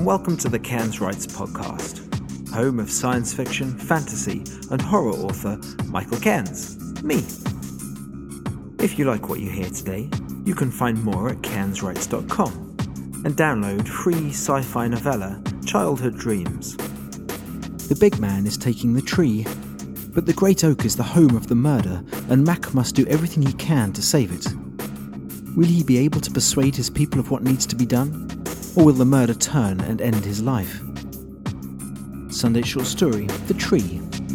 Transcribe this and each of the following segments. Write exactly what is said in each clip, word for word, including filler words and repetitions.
and welcome to the Cairns Writes podcast, home of science fiction, fantasy, and horror author Michael Cairns, me. If you like what you hear today, you can find more at cairns writes dot com and download free sci-fi novella Childhood Dreams. The big man is taking the tree, but the great oak is the home of the murder, and Mac must do everything he can to save it. Will he be able to persuade his people of what needs to be done? Or will the murder turn and end his life? Sunday short story, The Tree.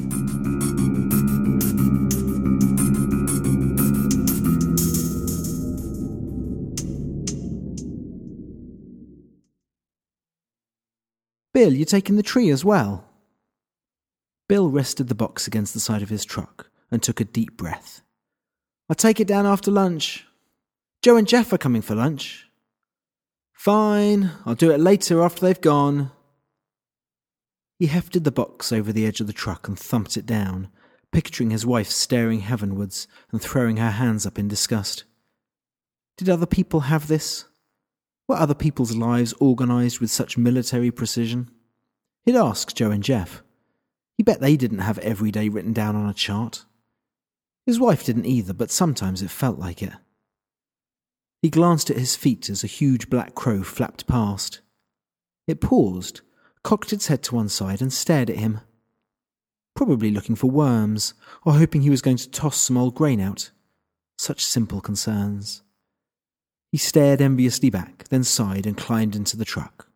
Bill, you taking the tree as well? Bill rested the box against the side of his truck and took a deep breath. I'll take it down after lunch. Joe and Jeff are coming for lunch. Fine, I'll do it later after they've gone. He hefted the box over the edge of the truck and thumped it down, picturing his wife staring heavenwards and throwing her hands up in disgust. Did other people have this? Were other people's lives organised with such military precision? He'd ask Joe and Jeff. He bet they didn't have every day written down on a chart. His wife didn't either, but sometimes it felt like it. He glanced at his feet as a huge black crow flapped past. It paused, cocked its head to one side and stared at him. Probably looking for worms, or hoping he was going to toss some old grain out. Such simple concerns. He stared enviously back, then sighed and climbed into the truck.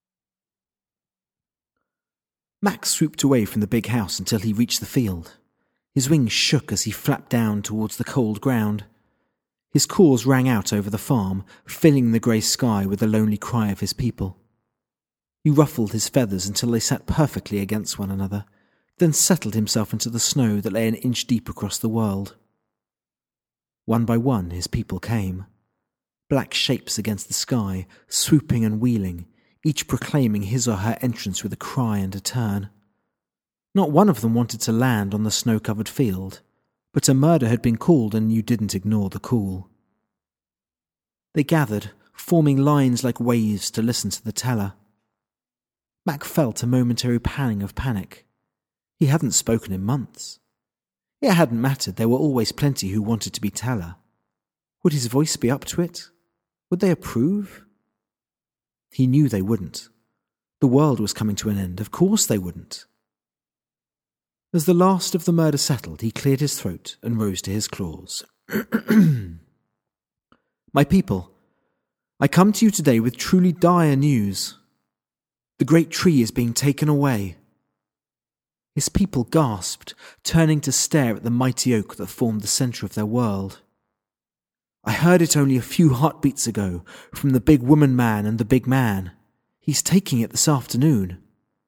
Max swooped away from the big house until he reached the field. His wings shook as he flapped down towards the cold ground. His calls rang out over the farm, filling the grey sky with the lonely cry of his people. He ruffled his feathers until they sat perfectly against one another, then settled himself into the snow that lay an inch deep across the world. One by one his people came, black shapes against the sky, swooping and wheeling, each proclaiming his or her entrance with a cry and a turn. Not one of them wanted to land on the snow-covered field, but a murder had been called and you didn't ignore the call. They gathered, forming lines like waves to listen to the teller. Mac felt a momentary pang of panic. He hadn't spoken in months. It hadn't mattered, there were always plenty who wanted to be teller. Would his voice be up to it? Would they approve? He knew they wouldn't. The world was coming to an end, of course they wouldn't. As the last of the murder settled, he cleared his throat and rose to his claws. My people, I come to you today with truly dire news. The great tree is being taken away. His people gasped, turning to stare at the mighty oak that formed the centre of their world. I heard it only a few heartbeats ago from the big woman man and the big man. He's taking it this afternoon.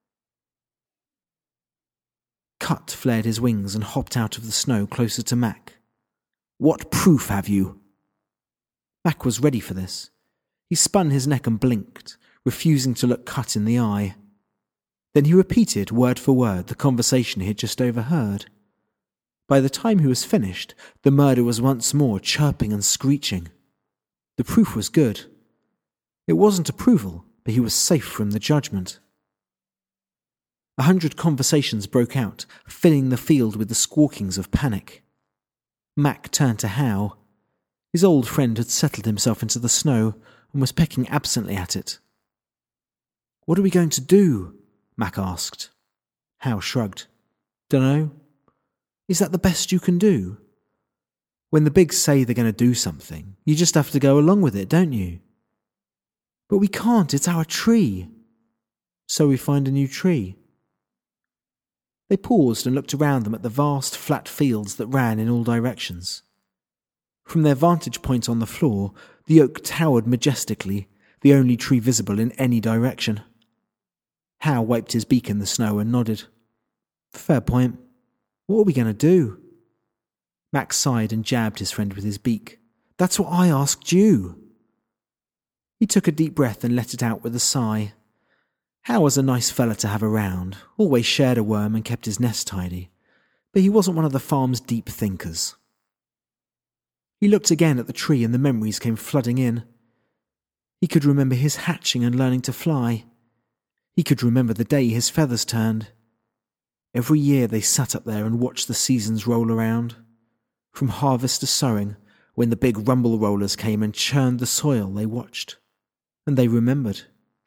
Cut flared his wings and hopped out of the snow closer to Mac. What proof have you? Mac was ready for this. He spun his neck and blinked, refusing to look Cut in the eye. Then he repeated word for word the conversation he had just overheard. By the time he was finished, the murder was once more chirping and screeching. The proof was good. It wasn't approval, but he was safe from the judgment. A hundred conversations broke out, filling the field with the squawkings of panic. Mac turned to Hal. His old friend had settled himself into the snow and was pecking absently at it. What are we going to do? Mac asked. Hal shrugged. Dunno. Is that the best you can do? When the bigs say they're going to do something, you just have to go along with it, don't you? But we can't, it's our tree. So we find a new tree. They paused and looked around them at the vast, flat fields that ran in all directions. From their vantage point on the floor, the oak towered majestically, the only tree visible in any direction. Hal wiped his beak in the snow and nodded. Fair point. What are we going to do? Max sighed and jabbed his friend with his beak. That's what I asked you. He took a deep breath and let it out with a sigh. Hal was a nice fella to have around, always shared a worm and kept his nest tidy, but he wasn't one of the farm's deep thinkers. He looked again at the tree and the memories came flooding in. He could remember his hatching and learning to fly. He could remember the day his feathers turned. Every year they sat up there and watched the seasons roll around. From harvest to sowing, when the big rumble rollers came and churned the soil, they watched. And they remembered.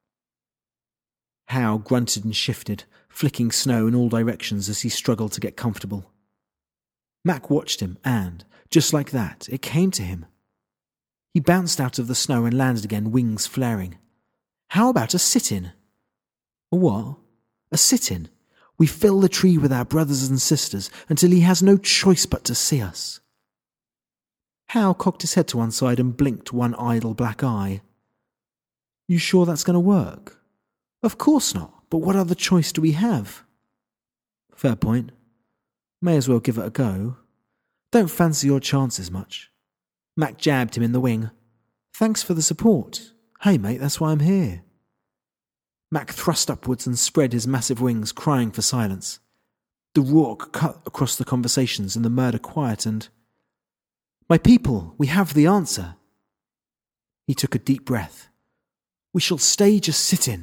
Hal grunted and shifted, flicking snow in all directions as he struggled to get comfortable. Mac watched him and, just like that, it came to him. He bounced out of the snow and landed again, wings flaring. How about a sit-in? A what? A sit-in. We fill the tree with our brothers and sisters until he has no choice but to see us. Hal cocked his head to one side and blinked one idle black eye. You sure that's going to work? Of course not, but what other choice do we have? Fair point. May as well give it a go. Don't fancy your chances much. Mac jabbed him in the wing. Thanks for the support. Hey mate, that's why I'm here. Mac thrust upwards and spread his massive wings, crying for silence. The roar cut across the conversations and the murder quietened. My people, we have the answer. He took a deep breath. We shall stage a sit-in.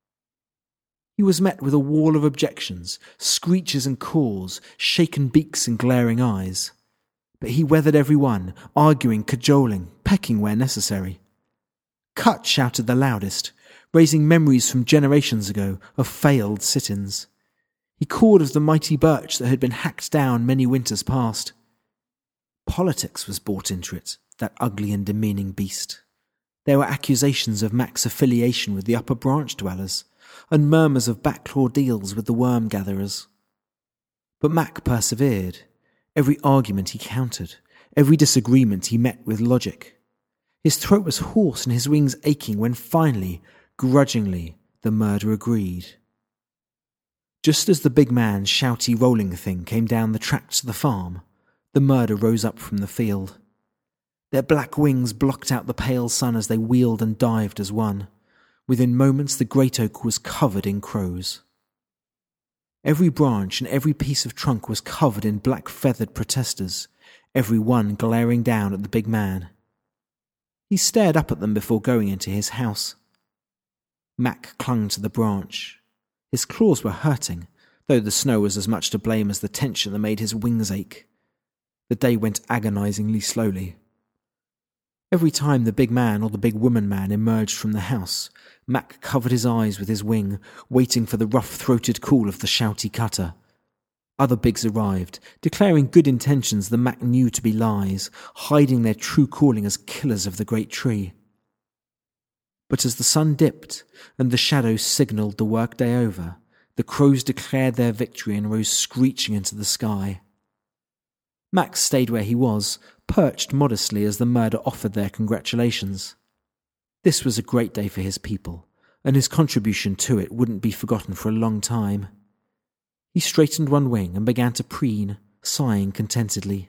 He was met with a wall of objections, screeches and caws, shaken beaks and glaring eyes. But he weathered every one, arguing, cajoling, pecking where necessary. Cut shouted the loudest, raising memories from generations ago of failed sit-ins. He called of the mighty birch that had been hacked down many winters past. Politics was brought into it, that ugly and demeaning beast. There were accusations of Mac's affiliation with the upper branch dwellers, and murmurs of backlaw deals with the worm gatherers. But Mac persevered. Every argument he countered, every disagreement he met with logic. His throat was hoarse and his wings aching when finally, grudgingly, the murder agreed. Just as the big man's shouty rolling thing came down the track to the farm, the murder rose up from the field. Their black wings blocked out the pale sun as they wheeled and dived as one. Within moments the great oak was covered in crows. Every branch and every piece of trunk was covered in black-feathered protesters, every one glaring down at the big man. He stared up at them before going into his house. Mac clung to the branch. His claws were hurting, though the snow was as much to blame as the tension that made his wings ache. The day went agonizingly slowly. Every time the big man or the big woman man emerged from the house, Mac covered his eyes with his wing, waiting for the rough-throated call of the shouty cutter. Other bigs arrived, declaring good intentions that Mac knew to be lies, hiding their true calling as killers of the great tree. But as the sun dipped and the shadows signalled the workday over, the crows declared their victory and rose screeching into the sky. Mac stayed where he was, perched modestly as the murder offered their congratulations. This was a great day for his people, and his contribution to it wouldn't be forgotten for a long time. He straightened one wing and began to preen, sighing contentedly.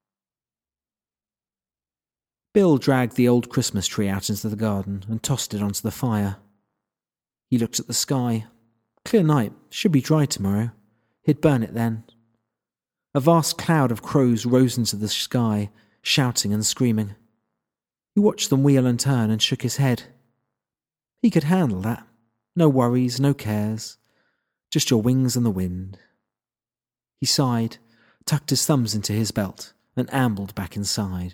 Bill dragged the old Christmas tree out into the garden and tossed it onto the fire. He looked at the sky. Clear night, should be dry tomorrow. He'd burn it then. A vast cloud of crows rose into the sky, shouting and screaming. He watched them wheel and turn and shook his head. He could handle that. No worries, no cares. Just your wings and the wind. He sighed, tucked his thumbs into his belt, and ambled back inside.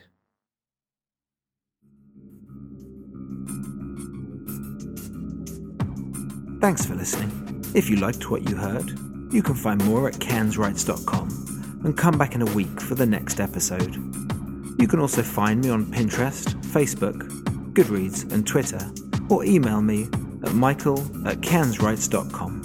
Thanks for listening. If you liked what you heard, you can find more at cans writes dot com and come back in a week for the next episode. You can also find me on Pinterest, Facebook, Goodreads and Twitter, or email me at michael at cans writes dot com.